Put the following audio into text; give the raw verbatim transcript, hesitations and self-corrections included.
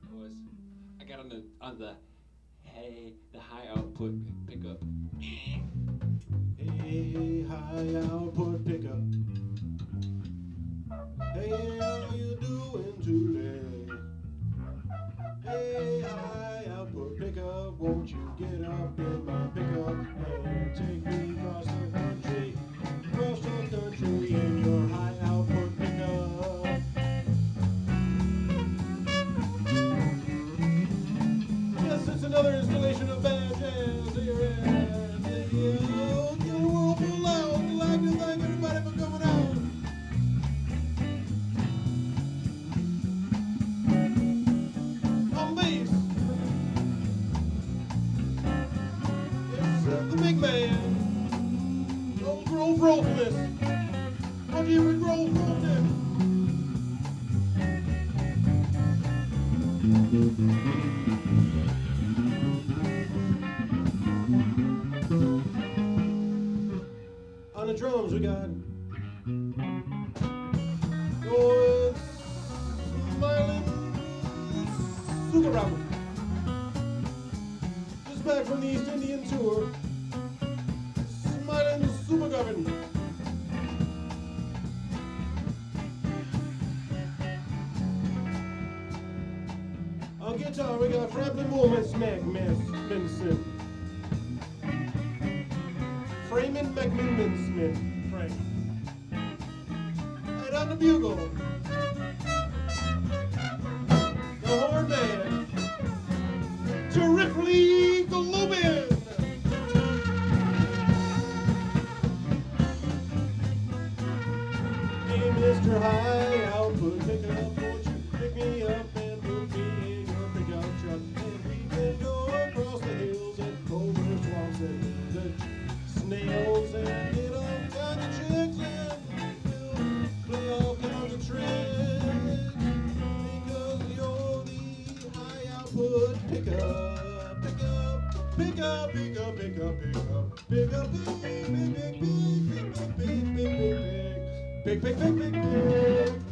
was I got on the on the hey the high output pickup. Hey, high output pickup. Hey, how you doing today? Hey, high output pickup, won't you get up in my pickup and take me across the country, across the country in your high output pickup? Yes, it's another installation of bad jazz here at the Killer Whirlpool Lounge. I'd like to thank everybody for coming out. On bass, it's uh, the big man, old Grove Rollfulness. What do you with Grove Rollfulness? On the drums we got oh, Smiling Sugarama, just back from the East Indian tour. Smiling Supergovern. On guitar we got Frampton Moorman Magminson. Freeman McMillan Smith, Frank. And on the bugle, the horn man, Terrifically Golubin. Hey, Mister High Output Pickup, won't you pick me up and put me in your pickup truck? And we can go across the hills and over swamps and the snails and hit all kinds of chicks and we'll play all kinds of tricks because you're the high output pickup, pickup, pickup, pickup, pickup, pickup, pickup, big, big, big, big, big, big, big, big, big, big, big, big, big, big.